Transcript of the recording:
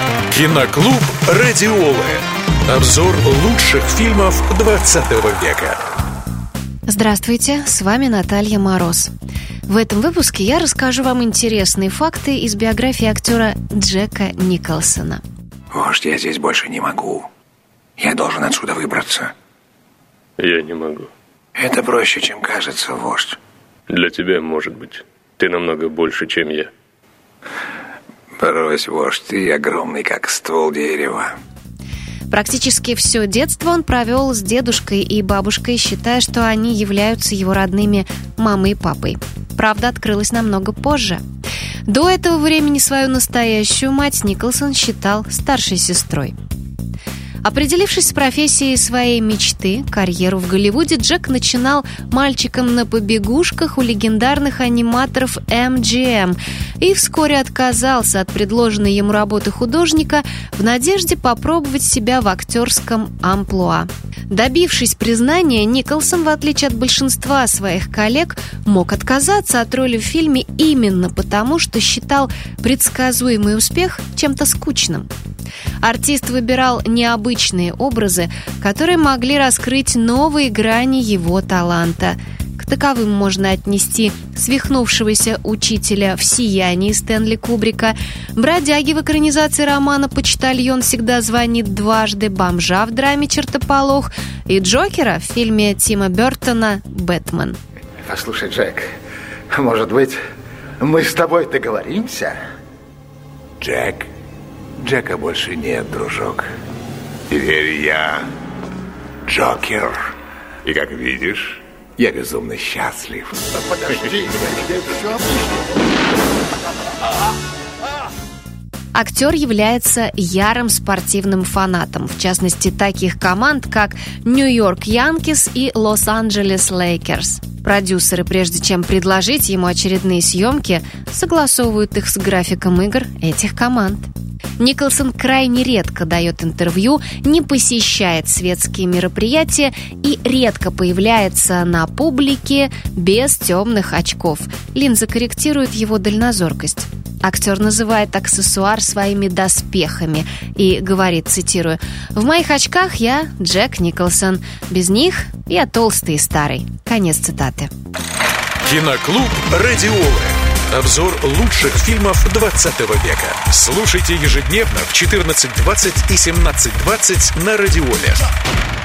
Киноклуб «Радиолы». Обзор лучших фильмов 20 века. Здравствуйте, с вами Наталья Мороз. В этом выпуске я расскажу вам интересные факты из биографии актера Джека Николсона. Вождь, я здесь больше не могу. Я должен отсюда выбраться. Я не могу. Это проще, чем кажется, вождь. Для тебя, может быть. Ты намного больше, чем я. Брось, вождь, ты огромный, как ствол дерева. Практически все детство он провел с дедушкой и бабушкой, считая, что они являются его родными мамой и папой. Правда открылась намного позже. До этого времени свою настоящую мать Николсон считал старшей сестрой. Определившись с профессией своей мечты, карьеру в Голливуде, Джек начинал мальчиком на побегушках у легендарных аниматоров MGM и вскоре отказался от предложенной ему работы художника в надежде попробовать себя в актерском амплуа. Добившись признания, Николсон, в отличие от большинства своих коллег, мог отказаться от роли в фильме именно потому, что считал предсказуемый успех чем-то скучным. Артист выбирал необычные образы, которые могли раскрыть новые грани его таланта. К таковым можно отнести свихнувшегося учителя в «Сиянии» Стэнли Кубрика, бродяги в экранизации романа «Почтальон всегда звонит дважды», бомжа в драме «Чертополох» и Джокера в фильме Тима Бёртона «Бэтмен». Послушай, Джек, может быть, мы с тобой договоримся? Джек, Джека больше нет, дружок. Теперь я Джокер. И как видишь, я безумно счастлив. Подожди, я все объясню. Актер является ярым спортивным фанатом, в частности, таких команд, как Нью-Йорк Янкис и Лос-Анджелес Лейкерс. Продюсеры, прежде чем предложить ему очередные съемки, согласовывают их с графиком игр этих команд. Николсон крайне редко дает интервью, не посещает светские мероприятия и редко появляется на публике без темных очков. Линзы корректируют его дальнозоркость. Актер называет аксессуар своими доспехами и говорит, цитирую: «В моих очках я Джек Николсон, без них я толстый и старый». Конец цитаты. Киноклуб «Радиолы». Обзор лучших фильмов 20 века. Слушайте ежедневно в 14:20 и 17:20 на Радиоле.